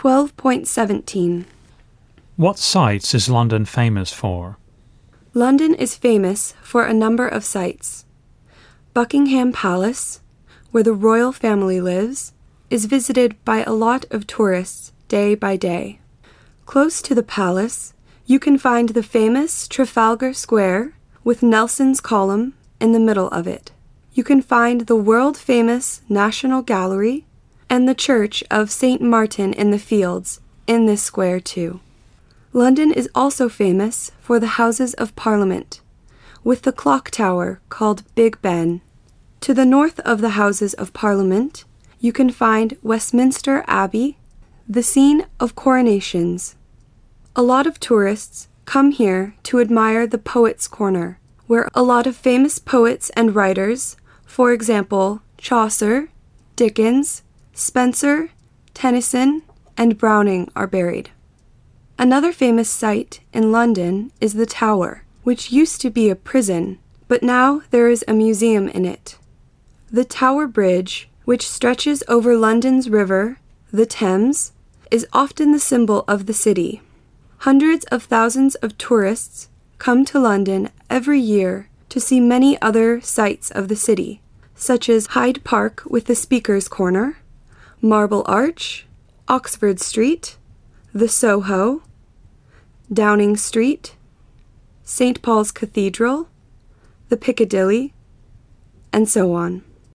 12.17. What sights is London famous for? London is famous for a number of sights. Buckingham Palace, where the royal family lives, is visited by a lot of tourists day by day. Close to the palace, you can find the famous Trafalgar Square with Nelson's Column in the middle of it. You can find the world-famous National Gallery and the Church of St. Martin in the Fields in this square too. London is also famous for the Houses of Parliament, with the clock tower called Big Ben. To the north of the Houses of Parliament, you can find Westminster Abbey, the scene of coronations. A lot of tourists come here to admire the Poets' Corner, where a lot of famous poets and writers, for example, Chaucer, Dickens, Spenser, Tennyson, and Browning are buried. Another famous site in London is the Tower, which used to be a prison, but now there is a museum in it. The Tower Bridge, which stretches over London's river, the Thames, is often the symbol of the city. Hundreds of thousands of tourists come to London every year to see many other sights of the city, such as Hyde Park with the Speaker's Corner, Marble Arch, Oxford Street, the Soho, Downing Street, St. Paul's Cathedral, the Piccadilly, and so on.